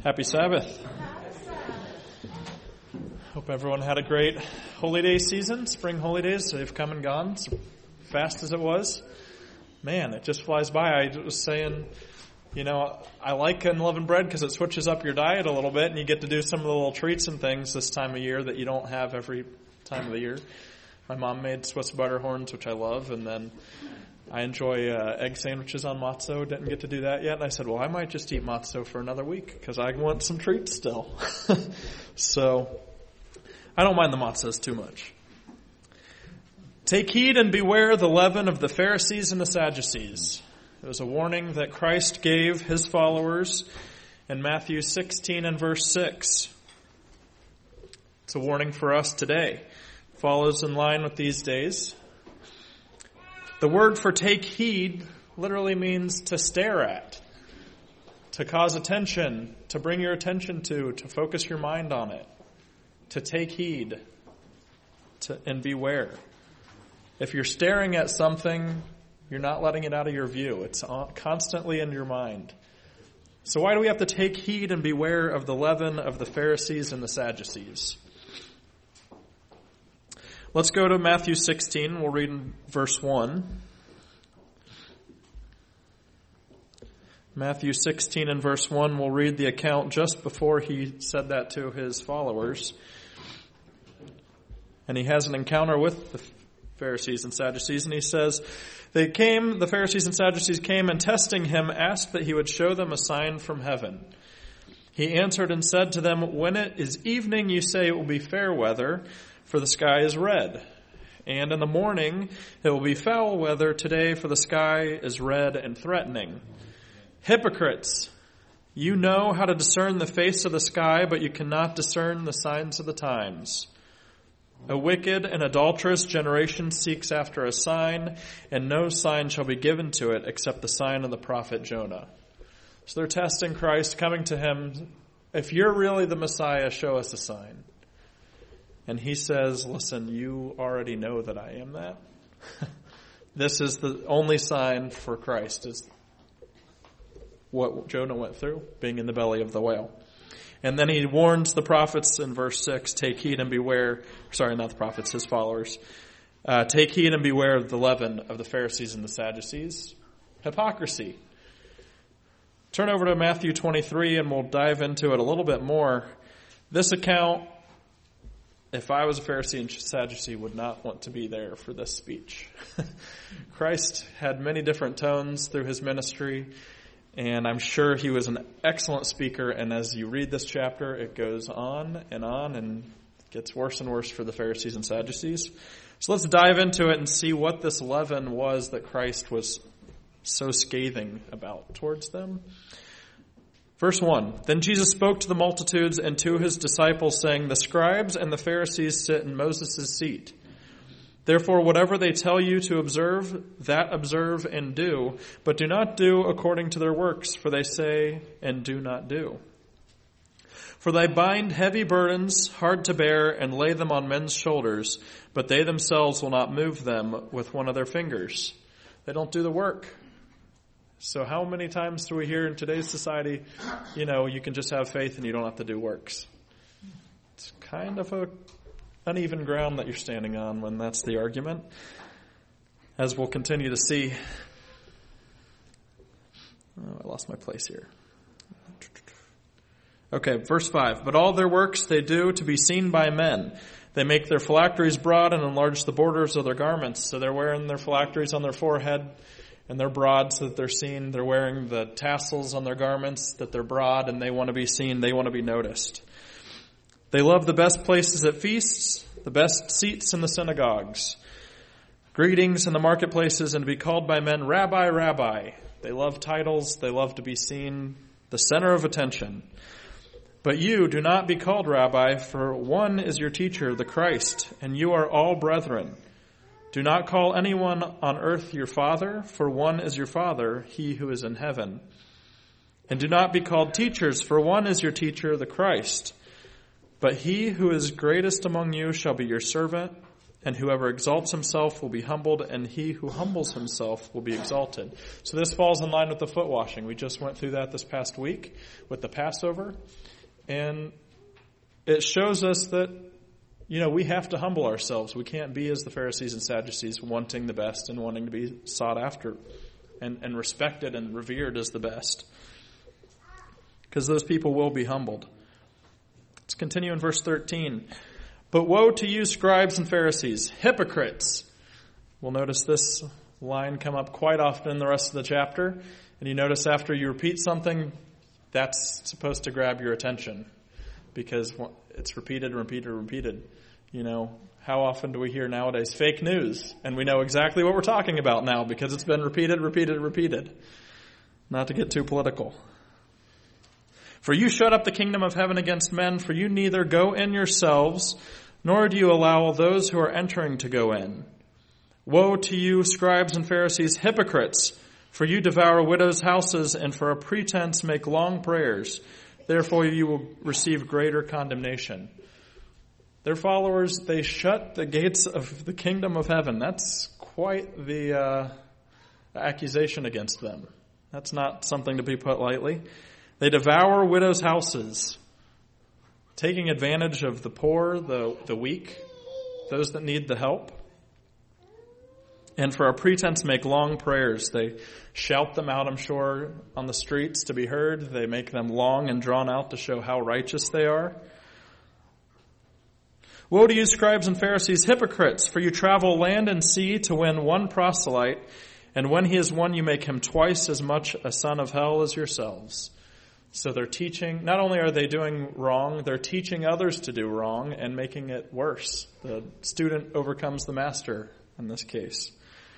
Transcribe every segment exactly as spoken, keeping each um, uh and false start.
Happy Sabbath. Hope everyone had a great holy day season. Spring holy days, they've come and gone so fast as it was. Man, it just flies by. I was saying, you know, I like unleavened bread because it switches up your diet a little bit and you get to do some of the little treats and things this time of year that you don't have every time of the year. My mom made Swiss butter horns, which I love, and then I enjoy uh, egg sandwiches on matzo. Didn't get to do that yet. And I said, well, I might just eat matzo for another week because I want some treats still. So I don't mind the matzos too much. Take heed and beware the leaven of the Pharisees and the Sadducees. It was a warning that Christ gave his followers in Matthew sixteen and verse six. It's a warning for us today. Follows in line with these days. The word for take heed literally means to stare at, to cause attention, to bring your attention to, to focus your mind on it, to take heed, to, and beware. If you're staring at something, you're not letting it out of your view. It's constantly in your mind. So why do we have to take heed and beware of the leaven of the Pharisees and the Sadducees? Let's go to Matthew sixteen. We'll read in verse one. Matthew sixteen and verse one, we'll read the account just before he said that to his followers. And he has an encounter with the Pharisees and Sadducees, and he says, They came, the Pharisees and Sadducees came, and testing him, asked that he would show them a sign from heaven. He answered and said to them, When it is evening, you say it will be fair weather, for the sky is red. And in the morning it will be foul weather today, for the sky is red and threatening. Hypocrites, you know how to discern the face of the sky, but you cannot discern the signs of the times. A wicked and adulterous generation seeks after a sign, and no sign shall be given to it except the sign of the prophet Jonah. So they're testing Christ, coming to him. If you're really the Messiah, show us a sign. And he says, listen, you already know that I am that. This is the only sign for Christ, is what Jonah went through, being in the belly of the whale. And then he warns the prophets in verse six, take heed and beware, sorry, not the prophets, his followers. Uh, take heed and beware of the leaven of the Pharisees and the Sadducees. Hypocrisy. Turn over to Matthew twenty-three and we'll dive into it a little bit more. This account, if I was a Pharisee and Sadducee, would not want to be there for this speech. Christ had many different tones through his ministry, and I'm sure he was an excellent speaker. And as you read this chapter, it goes on and on and gets worse and worse for the Pharisees and Sadducees. So let's dive into it and see what this leaven was that Christ was so scathing about towards them. Verse one, Then Jesus spoke to the multitudes and to his disciples, saying, The scribes and the Pharisees sit in Moses' seat. Therefore, whatever they tell you to observe, that observe and do, but do not do according to their works, for they say and do not do. For they bind heavy burdens, hard to bear, and lay them on men's shoulders, but they themselves will not move them with one of their fingers. They don't do the work. So how many times do we hear in today's society, you know, you can just have faith and you don't have to do works? It's kind of a uneven ground that you're standing on when that's the argument, as we'll continue to see. Oh, I lost my place here. Okay, verse five. But all their works they do to be seen by men. They make their phylacteries broad and enlarge the borders of their garments. So they're wearing their phylacteries on their forehead, and they're broad so that they're seen. They're wearing the tassels on their garments that they're broad, and they want to be seen. They want to be noticed. They love the best places at feasts, the best seats in the synagogues, greetings in the marketplaces, and to be called by men, Rabbi, Rabbi. They love titles. They love to be seen, the center of attention. But you do not be called Rabbi, for one is your teacher, the Christ, and you are all brethren. Do not call anyone on earth your father, for one is your Father, he who is in heaven. And do not be called teachers, for one is your teacher, the Christ. But he who is greatest among you shall be your servant. And whoever exalts himself will be humbled, and he who humbles himself will be exalted. So this falls in line with the foot washing. We just went through that this past week with the Passover. And it shows us that, you know, we have to humble ourselves. We can't be as the Pharisees and Sadducees, wanting the best and wanting to be sought after and, and respected and revered as the best. Because those people will be humbled. Let's continue in verse thirteen. But woe to you, scribes and Pharisees, hypocrites. We'll notice this line come up quite often in the rest of the chapter. And you notice after you repeat something, that's supposed to grab your attention. Because it's repeated, repeated, repeated. You know, how often do we hear nowadays fake news? And we know exactly what we're talking about now because it's been repeated, repeated, repeated. Not to get too political. For you shut up the kingdom of heaven against men, for you neither go in yourselves, nor do you allow those who are entering to go in. Woe to you, scribes and Pharisees, hypocrites, for you devour widows' houses, and for a pretense make long prayers. Therefore you will receive greater condemnation. Their followers, they shut the gates of the kingdom of heaven. That's quite the uh, accusation against them. That's not something to be put lightly. They devour widows' houses, taking advantage of the poor, the, the weak, those that need the help. And for a pretense make long prayers. They shout them out, I'm sure, on the streets to be heard. They make them long and drawn out to show how righteous they are. Woe to you, scribes and Pharisees, hypocrites, for you travel land and sea to win one proselyte, and when he is won, you make him twice as much a son of hell as yourselves. So they're teaching, not only are they doing wrong, they're teaching others to do wrong and making it worse. The student overcomes the master in this case.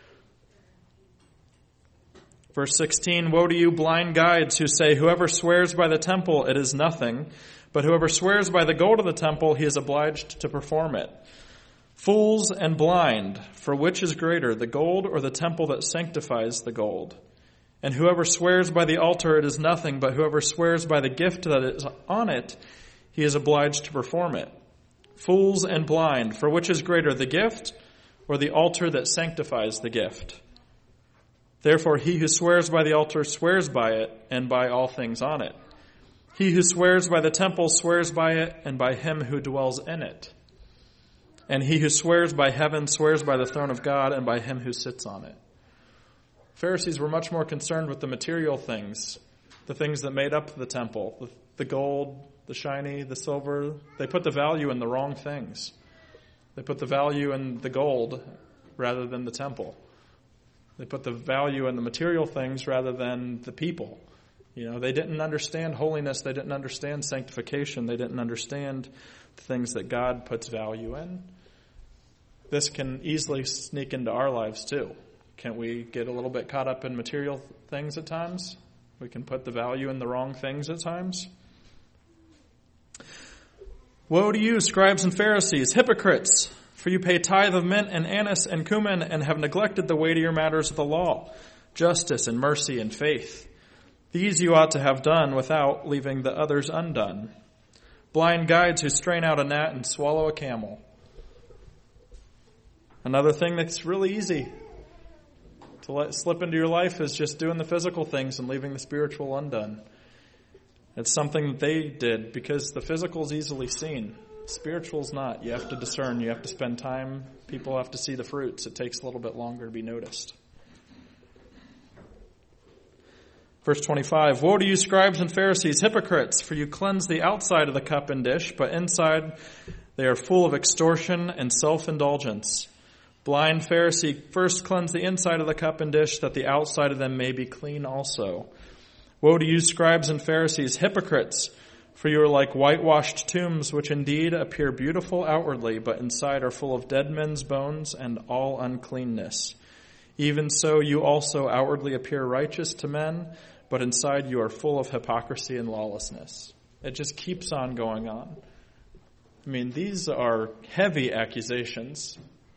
Verse sixteen, woe to you, blind guides, who say, whoever swears by the temple, it is nothing, but whoever swears by the gold of the temple, he is obliged to perform it. Fools and blind, for which is greater, the gold or the temple that sanctifies the gold? And whoever swears by the altar, it is nothing, but whoever swears by the gift that is on it, he is obliged to perform it. Fools and blind, for which is greater, the gift or the altar that sanctifies the gift? Therefore, he who swears by the altar swears by it and by all things on it. He who swears by the temple swears by it and by him who dwells in it. And he who swears by heaven swears by the throne of God and by him who sits on it. Pharisees were much more concerned with the material things, the things that made up the temple, the, the gold, the shiny, the silver. They put the value in the wrong things. They put the value in the gold rather than the temple. They put the value in the material things rather than the people. You know, they didn't understand holiness. They didn't understand sanctification. They didn't understand the things that God puts value in. This can easily sneak into our lives too. Can't we get a little bit caught up in material things at times? We can put the value in the wrong things at times. Woe to you, scribes and Pharisees, hypocrites! For you pay tithe of mint and anise and cumin and have neglected the weightier matters of the law, justice and mercy and faith. These you ought to have done without leaving the others undone. Blind guides who strain out a gnat and swallow a camel. Another thing that's really easy to let slip into your life is just doing the physical things and leaving the spiritual undone. It's something that they did because the physical is easily seen. Spiritual's not. You have to discern. You have to spend time. People have to see the fruits. It takes a little bit longer to be noticed. Verse twenty-five, woe to you, scribes and Pharisees, hypocrites, for you cleanse the outside of the cup and dish, but inside they are full of extortion and self-indulgence. Blind Pharisee, first cleanse the inside of the cup and dish, that the outside of them may be clean also. Woe to you, scribes and Pharisees, hypocrites, for you are like whitewashed tombs, which indeed appear beautiful outwardly, but inside are full of dead men's bones and all uncleanness. Even so, you also outwardly appear righteous to men, but inside you are full of hypocrisy and lawlessness. It just keeps on going on. I mean, these are heavy accusations.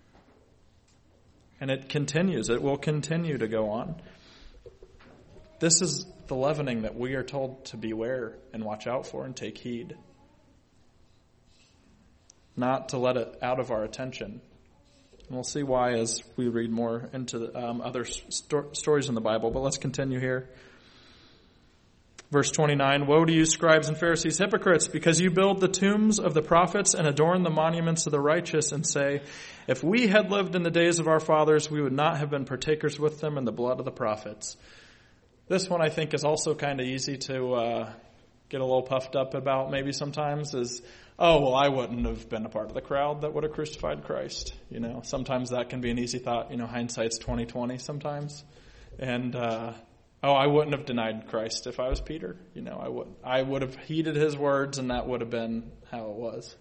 And it continues. It will continue to go on. This is the leavening that we are told to beware and watch out for and take heed. Not to let it out of our attention. And we'll see why as we read more into the, um, other sto- stories in the Bible. But let's continue here. Verse twenty-nine, "Woe to you, scribes and Pharisees, hypocrites, because you build the tombs of the prophets and adorn the monuments of the righteous and say, if we had lived in the days of our fathers, we would not have been partakers with them in the blood of the prophets." This one I think is also kind of easy to uh, get a little puffed up about maybe sometimes is, oh, well, I wouldn't have been a part of the crowd that would have crucified Christ. You know, sometimes that can be an easy thought. You know, hindsight's twenty twenty sometimes. And, uh, oh, I wouldn't have denied Christ if I was Peter. You know, I would I would have heeded his words, and that would have been how it was.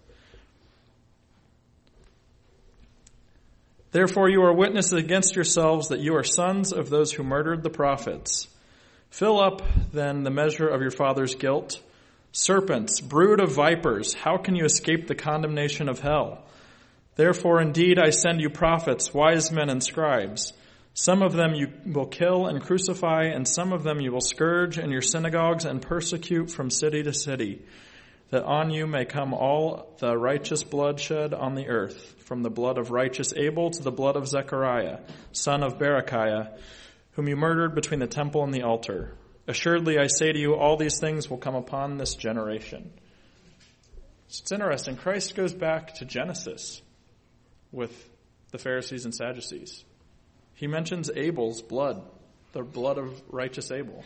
"Therefore you are witnesses against yourselves that you are sons of those who murdered the prophets. Fill up, then, the measure of your father's guilt. Serpents, brood of vipers, how can you escape the condemnation of hell? Therefore, indeed, I send you prophets, wise men, and scribes. Some of them you will kill and crucify, and some of them you will scourge in your synagogues and persecute from city to city, that on you may come all the righteous blood shed on the earth, from the blood of righteous Abel to the blood of Zechariah, son of Berechiah, whom you murdered between the temple and the altar. Assuredly, I say to you, all these things will come upon this generation." It's interesting. Christ goes back to Genesis with the Pharisees and Sadducees. He mentions Abel's blood, the blood of righteous Abel.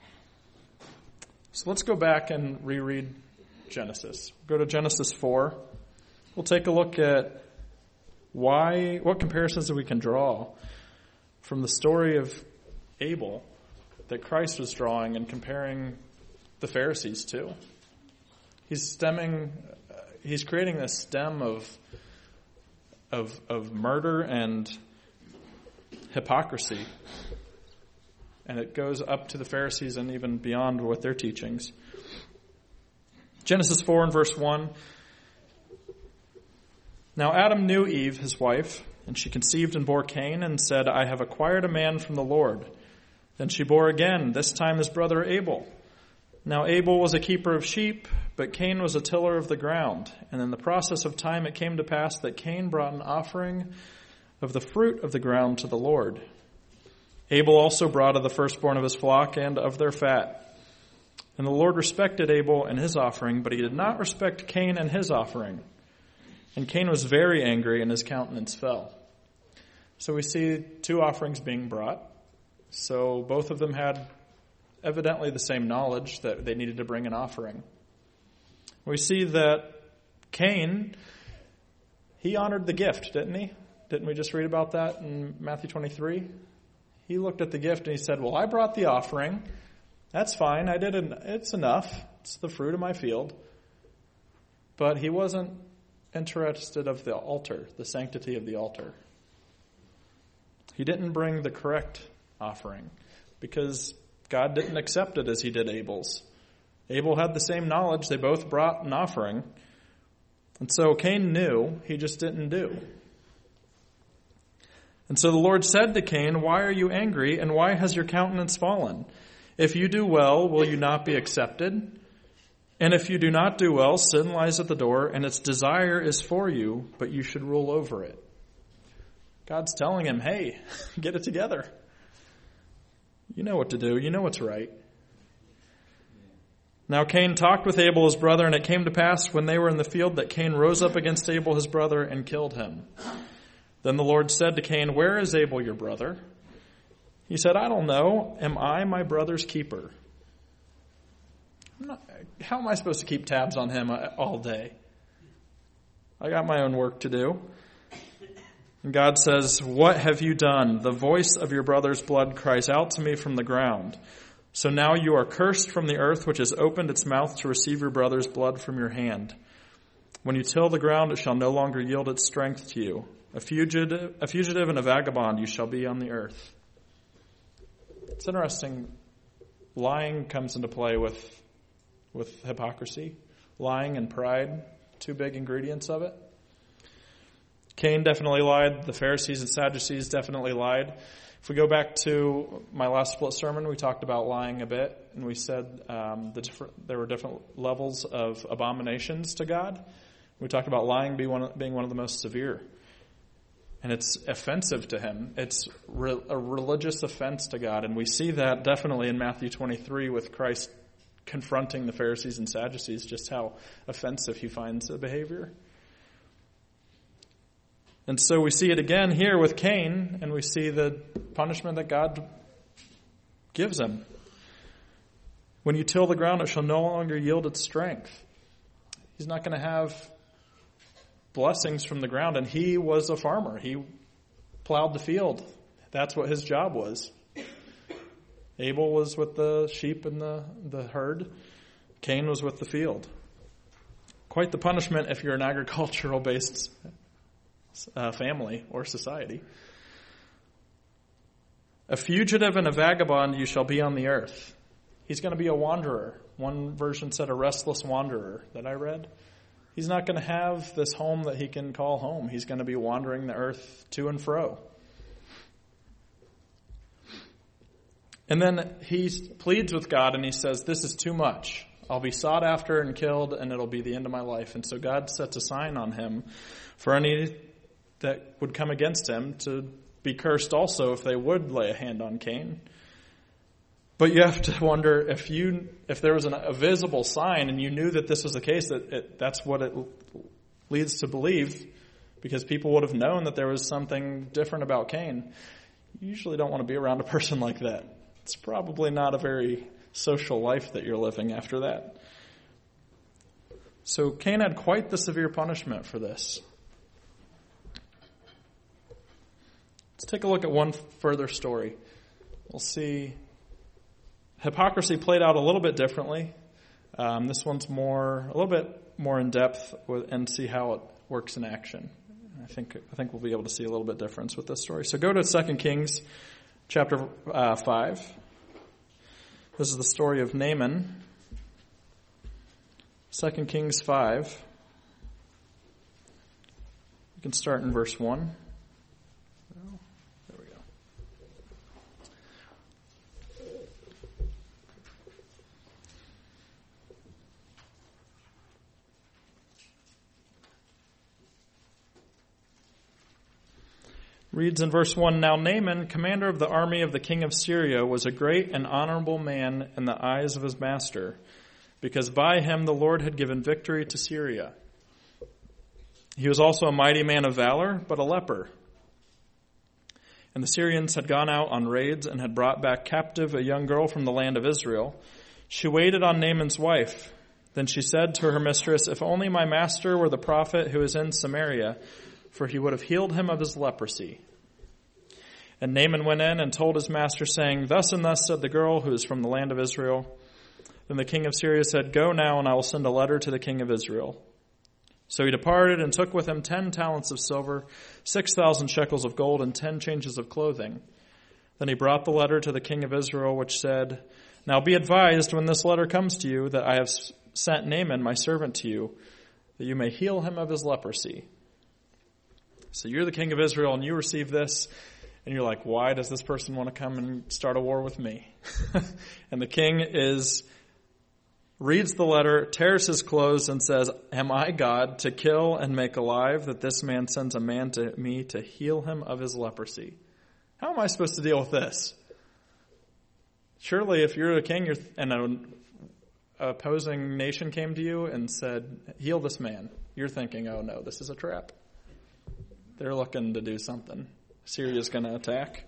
So let's go back and reread Genesis. Go to Genesis four. We'll take a look at why, what comparisons that we can draw from the story of Abel that Christ was drawing and comparing the Pharisees to. He's stemming, uh, he's creating this stem of, of, of murder and hypocrisy. And it goes up to the Pharisees and even beyond with their teachings. Genesis four and verse one. "Now Adam knew Eve, his wife, and she conceived and bore Cain and said, I have acquired a man from the Lord. Then she bore again, this time his brother Abel. Now Abel was a keeper of sheep, but Cain was a tiller of the ground. And in the process of time it came to pass that Cain brought an offering of the fruit of the ground to the Lord. Abel also brought of the firstborn of his flock and of their fat. And the Lord respected Abel and his offering, but he did not respect Cain and his offering. And Cain was very angry, and his countenance fell." So we see two offerings being brought. So both of them had evidently the same knowledge that they needed to bring an offering. We see that Cain, he honored the gift, didn't he? Didn't we just read about that in Matthew twenty-three? He looked at the gift and he said, well, I brought the offering. That's fine. I did. An, it's enough. It's the fruit of my field. But he wasn't interested of the altar, the sanctity of the altar. He didn't bring the correct offering because God didn't accept it as he did Abel's. Abel had the same knowledge. They both brought an offering. And so Cain knew, he just didn't do. And so the Lord said to Cain, why are you angry, and why has your countenance fallen? If you do well, will you not be accepted? And if you do not do well, sin lies at the door, and its desire is for you, but you should rule over it. God's telling him, hey, get it together. You know what to do. You know what's right. Now Cain talked with Abel his brother, and it came to pass when they were in the field that Cain rose up against Abel his brother and killed him. Then the Lord said to Cain, where is Abel your brother? He said, I don't know. Am I my brother's keeper? I'm not, how am I supposed to keep tabs on him all day? I got my own work to do. And God says, what have you done? The voice of your brother's blood cries out to me from the ground. So now you are cursed from the earth, which has opened its mouth to receive your brother's blood from your hand. When you till the ground, it shall no longer yield its strength to you. A fugitive, a fugitive and a vagabond you shall be on the earth. It's interesting. Lying comes into play with, with hypocrisy. Lying and pride, two big ingredients of it. Cain definitely lied. The Pharisees and Sadducees definitely lied. If we go back to my last split sermon, we talked about lying a bit, and we said um, the different, there were different levels of abominations to God. We talked about lying being one, being one of the most severe. And it's offensive to him. It's re- a religious offense to God. And we see that definitely in Matthew twenty-three with Christ confronting the Pharisees and Sadducees, just how offensive he finds the behavior. And so we see it again here with Cain, and we see the punishment that God gives him. When you till the ground, it shall no longer yield its strength. He's not going to have blessings from the ground, and he was a farmer. He plowed the field. That's what his job was. Abel was with the sheep and the, the herd. Cain was with the field. Quite the punishment if you're an agricultural-based uh, family or society. A fugitive and a vagabond you shall be on the earth. He's going to be a wanderer. One version said a restless wanderer that I read. He's not going to have this home that he can call home. He's going to be wandering the earth to and fro. And then he pleads with God and he says, this is too much. I'll be sought after and killed and it'll be the end of my life. And so God sets a sign on him for any that would come against him to be cursed also if they would lay a hand on Cain. But you have to wonder if you if there was an, a visible sign and you knew that this was the case, that it, that's what it leads to believe, because people would have known that there was something different about Cain. You usually don't want to be around a person like that. It's probably not a very social life that you're living after that. So Cain had quite the severe punishment for this. Let's take a look at one further story. We'll see hypocrisy played out a little bit differently. Um, this one's more, a little bit more in depth, with, and see how it works in action. I think I think we'll be able to see a little bit difference with this story. So go to Second Kings chapter uh, five. This is the story of Naaman. Second Kings five. You can start in verse one. There we go. Reads in verse one, Now Naaman, commander of the army of the king of Syria, was a great and honorable man in the eyes of his master, because by him the Lord had given victory to Syria. He was also a mighty man of valor, but a leper. And the Syrians had gone out on raids and had brought back captive a young girl from the land of Israel. She waited on Naaman's wife. Then she said to her mistress, If only my master were the prophet who is in Samaria, for he would have healed him of his leprosy. And Naaman went in and told his master, saying, Thus and thus said the girl who is from the land of Israel. Then the king of Syria said, Go now, and I will send a letter to the king of Israel. So he departed and took with him ten talents of silver, six thousand shekels of gold, and ten changes of clothing. Then he brought the letter to the king of Israel, which said, Now be advised when this letter comes to you that I have sent Naaman my servant to you, that you may heal him of his leprosy. So you're the king of Israel and you receive this and you're like, why does this person want to come and start a war with me? And the king is, reads the letter, tears his clothes and says, Am I God to kill and make alive that this man sends a man to me to heal him of his leprosy? How am I supposed to deal with this? Surely if you're a king you're, and an opposing nation came to you and said, heal this man, you're thinking, oh no, this is a trap. They're looking to do something. Syria's going to attack.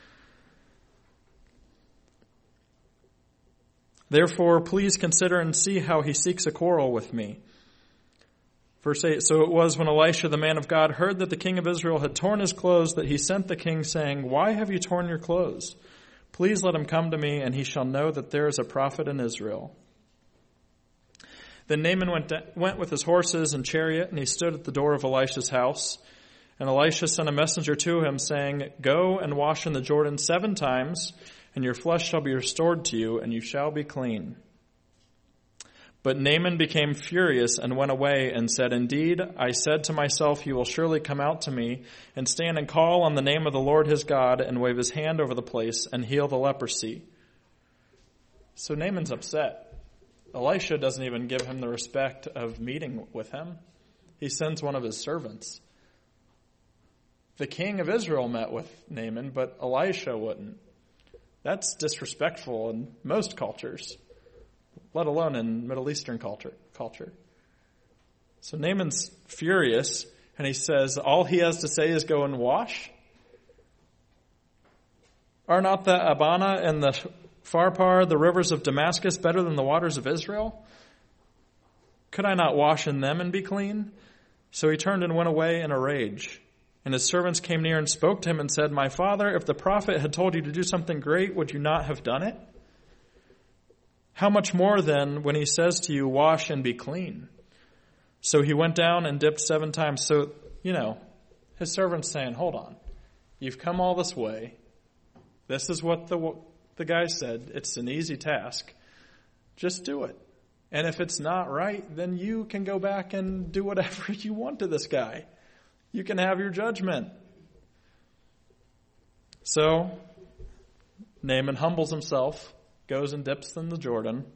Therefore, please consider and see how he seeks a quarrel with me. Verse eight, So it was when Elisha, the man of God, heard that the king of Israel had torn his clothes, that he sent the king, saying, Why have you torn your clothes? Please let him come to me, and he shall know that there is a prophet in Israel. Then Naaman went, went with his horses and chariot, and he stood at the door of Elisha's house. And Elisha sent a messenger to him, saying, Go and wash in the Jordan seven times, and your flesh shall be restored to you, and you shall be clean. But Naaman became furious and went away and said, Indeed, I said to myself, He will surely come out to me and stand and call on the name of the Lord his God and wave his hand over the place and heal the leprosy. So Naaman's upset. Elisha doesn't even give him the respect of meeting with him. He sends one of his servants. the king of Israel met with Naaman, but Elisha wouldn't. That's disrespectful in most cultures, let alone in Middle Eastern culture. culture. So Naaman's furious, and he says, all he has to say is go and wash? Are not the Abana and the Pharpar, the rivers of Damascus, better than the waters of Israel? Could I not wash in them and be clean? So he turned and went away in a rage. And his servants came near and spoke to him and said, my father, if the prophet had told you to do something great, would you not have done it? How much more then when he says to you, wash and be clean? So he went down and dipped seven times. So, you know, his servant's saying, hold on. You've come all this way. This is what the the guy said. It's an easy task. Just do it. And if it's not right, then you can go back and do whatever you want to this guy. You can have your judgment. So Naaman humbles himself, goes and dips in the Jordan.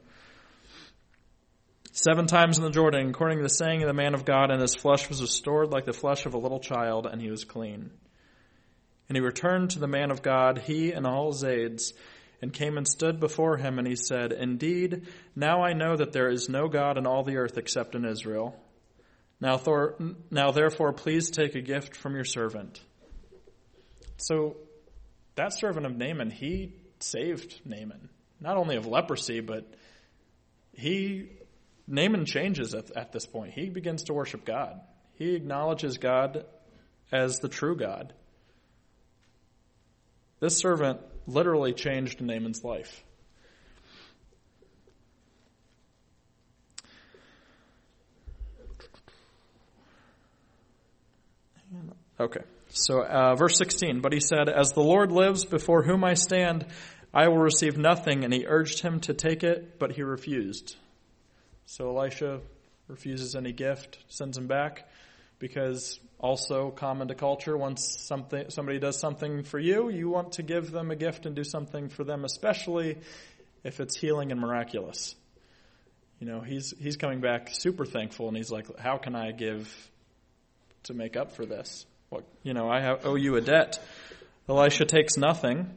Seven times in the Jordan, according to the saying of the man of God, and his flesh was restored like the flesh of a little child, and he was clean. And he returned to the man of God, he and all his aides, and came and stood before him, and he said, indeed, now I know that there is no God in all the earth except in Israel. Now, Thor, now therefore, please take a gift from your servant. So that servant of Naaman, he saved Naaman, not only of leprosy, but he Naaman changes at, at this point. He begins to worship God. He acknowledges God as the true God. This servant literally changed Naaman's life. Okay, so uh, verse sixteen, but he said, as the Lord lives before whom I stand, I will receive nothing. And he urged him to take it, but he refused. So Elisha refuses any gift, sends him back, because also common to culture, once something somebody does something for you, you want to give them a gift and do something for them, especially if it's healing and miraculous. You know, he's he's coming back super thankful, and he's like, how can I give to make up for this? What, you know, I have, owe you a debt. Elisha takes nothing.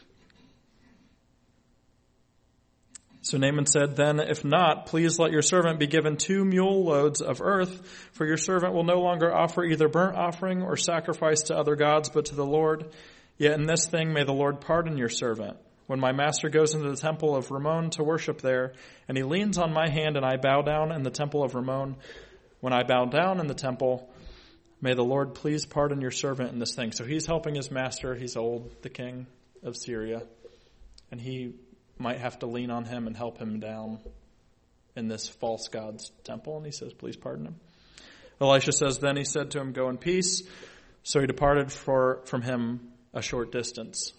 So Naaman said, then if not, please let your servant be given two mule loads of earth, for your servant will no longer offer either burnt offering or sacrifice to other gods, but to the Lord. Yet in this thing may the Lord pardon your servant. When my master goes into the temple of Rimmon to worship there, and he leans on my hand and I bow down in the temple of Rimmon, when I bow down in the temple, may the Lord please pardon your servant in this thing. So he's helping his master. He's old, the king of Syria, and he might have to lean on him and help him down in this false god's temple. And he says, please pardon him. Elisha says, then he said to him, go in peace. So he departed for, from him a short distance.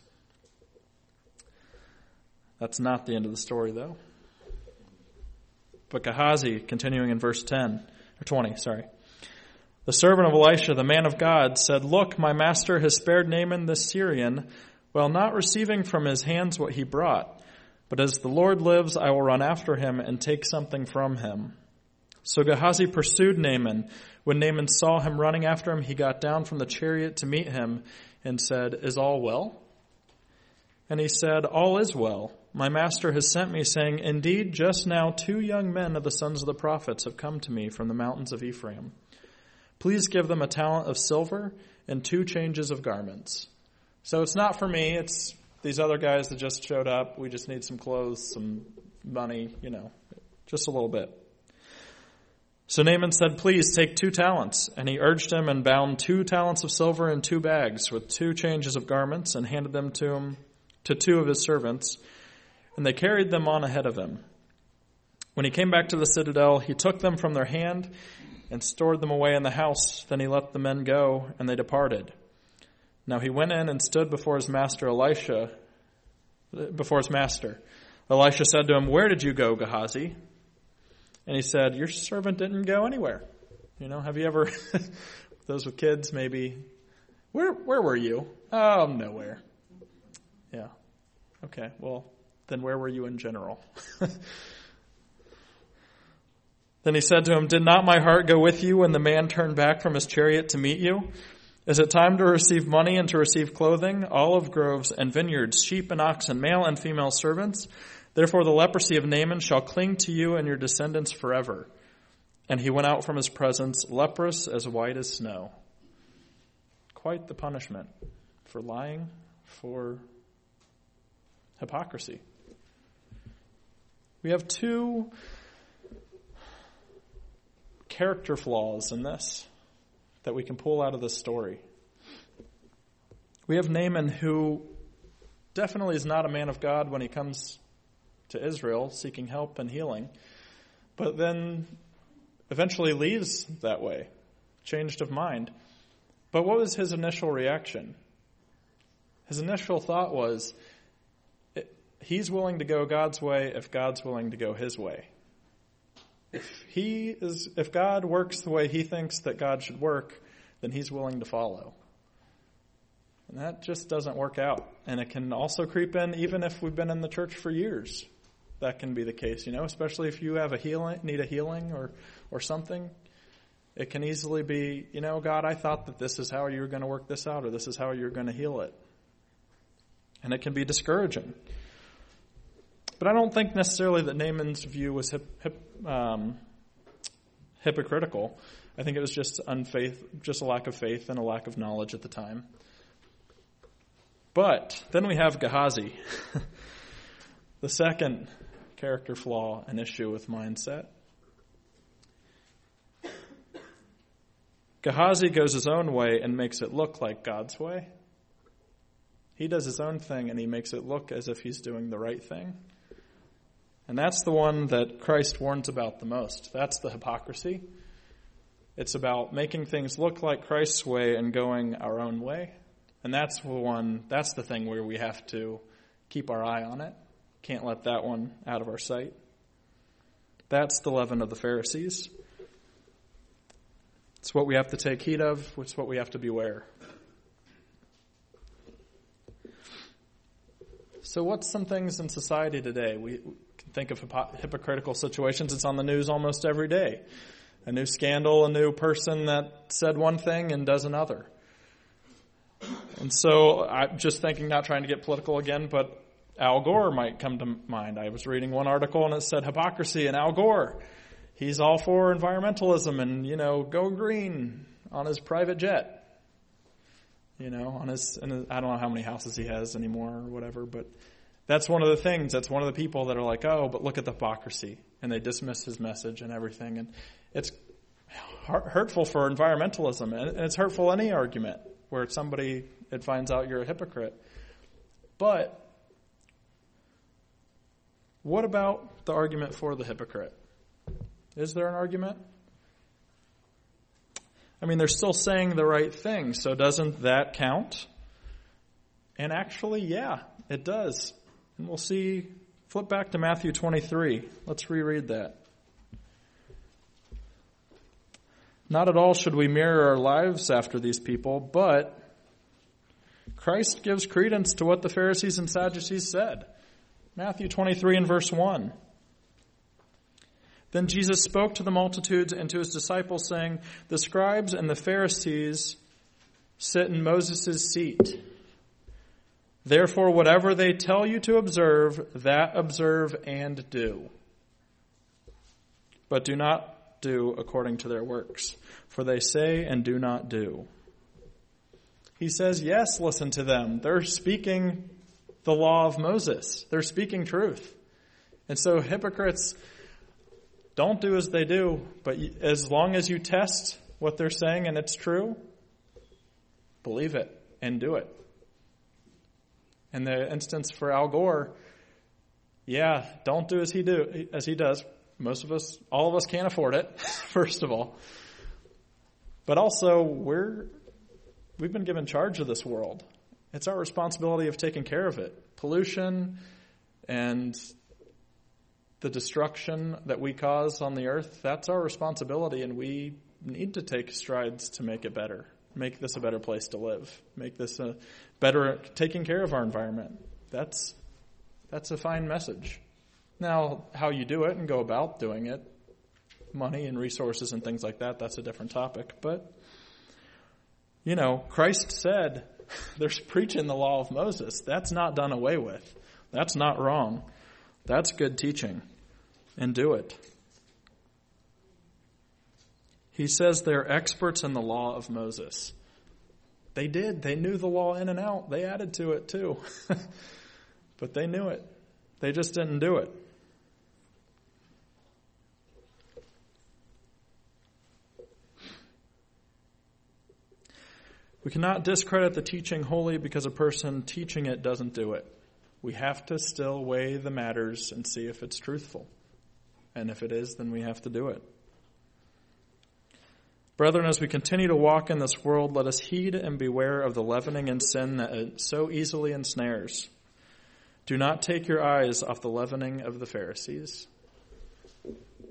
That's not the end of the story, though. But Gehazi, continuing in verse ten, or twenty, sorry. The servant of Elisha, the man of God, said, look, my master has spared Naaman the Syrian, while not receiving from his hands what he brought. But as the Lord lives, I will run after him and take something from him. So Gehazi pursued Naaman. When Naaman saw him running after him, he got down from the chariot to meet him and said, is all well? And he said, all is well. My master has sent me, saying, indeed, just now two young men of the sons of the prophets have come to me from the mountains of Ephraim. Please give them a talent of silver and two changes of garments. So it's not for me, it's these other guys that just showed up. We just need some clothes, some money, you know, just a little bit. So Naaman said, please take two talents. And he urged him and bound two talents of silver in two bags with two changes of garments and handed them to him, to two of his servants. And they carried them on ahead of him. When he came back to the citadel, he took them from their hand and stored them away in the house. Then he let the men go, and they departed. Now he went in and stood before his master Elisha, before his master. Elisha said to him, where did you go, Gehazi? And he said, your servant didn't go anywhere. You know, have you ever, those with kids maybe, where where were you? Oh, nowhere. Yeah. Okay, well, then where were you in general? Then he said to him, did not my heart go with you when the man turned back from his chariot to meet you? Is it time to receive money and to receive clothing, olive groves and vineyards, sheep and oxen, male and female servants? Therefore the leprosy of Naaman shall cling to you and your descendants forever. And he went out from his presence, leprous as white as snow. Quite the punishment for lying, for hypocrisy. We have two character flaws in this that we can pull out of this story. We have Naaman, who definitely is not a man of God when he comes to Israel seeking help and healing, but then eventually leaves that way, changed of mind. But what was his initial reaction? His initial thought was, he's willing to go God's way if God's willing to go his way. If he is, if God works the way he thinks that God should work, then he's willing to follow. And that just doesn't work out. And it can also creep in even if we've been in the church for years. That can be the case, you know, especially if you have a healing, need a healing or, or something. It can easily be, you know, God, I thought that this is how you were going to work this out, or this is how you're going to heal it. And it can be discouraging. But I don't think necessarily that Naaman's view was hip, hip, um, hypocritical. I think it was just unfaith, just a lack of faith and a lack of knowledge at the time. But then we have Gehazi, the second character flaw and issue with mindset. Gehazi goes his own way and makes it look like God's way. He does his own thing and he makes it look as if he's doing the right thing. And that's the one that Christ warns about the most. That's the hypocrisy. It's about making things look like Christ's way and going our own way. And that's the one, that's the thing where we have to keep our eye on it. Can't let that one out of our sight. That's the leaven of the Pharisees. It's what we have to take heed of. It's what we have to beware. So what's some things in society today? We can think of hypocritical situations. It's on the news almost every day. A new scandal, a new person that said one thing and does another. And so I'm just thinking, not trying to get political again, but Al Gore might come to mind. I was reading one article and it said hypocrisy, and Al Gore, he's all for environmentalism and, you know, go green on his private jet. You know, on his, and I don't know how many houses he has anymore or whatever, but that's one of the things. That's one of the people that are like, oh, but look at the hypocrisy. And they dismiss his message and everything. And it's hurtful for environmentalism. And it's hurtful any argument where somebody, it finds out you're a hypocrite. But what about the argument for the hypocrite? Is there an argument? I mean, they're still saying the right thing, so doesn't that count? And actually, yeah, it does. And we'll see, flip back to Matthew twenty-three. Let's reread that. Not at all should we mirror our lives after these people, but Christ gives credence to what the Pharisees and Sadducees said. Matthew twenty-three and verse one. Then Jesus spoke to the multitudes and to his disciples, saying, the scribes and the Pharisees sit in Moses' seat. Therefore, whatever they tell you to observe, that observe and do. But do not do according to their works, for they say and do not do. He says, yes, listen to them. They're speaking the law of Moses. They're speaking truth. And so hypocrites don't do as they do, but as long as you test what they're saying and it's true, believe it and do it. In the instance for Al Gore, yeah, don't do as he do as he does. Most of us, all of us can't afford it, first of all. But also, we're we've been given charge of this world. It's our responsibility of taking care of it. Pollution and the destruction that we cause on the earth, that's our responsibility, and we need to take strides to make it better, make this a better place to live, make this a better, taking care of our environment. That's that's a fine message. Now, how you do it and go about doing it, money and resources and things like that, that's a different topic. But, you know, Christ said there's preaching the law of Moses. That's not done away with. That's not wrong. That's good teaching. And do it. He says they're experts in the law of Moses. They did. They knew the law in and out. They added to it too. But they knew it. They just didn't do it. We cannot discredit the teaching wholly because a person teaching it doesn't do it. We have to still weigh the matters and see if it's truthful. And if it is, then we have to do it. Brethren, as we continue to walk in this world, let us heed and beware of the leavening and sin that it so easily ensnares. Do not take your eyes off the leavening of the Pharisees.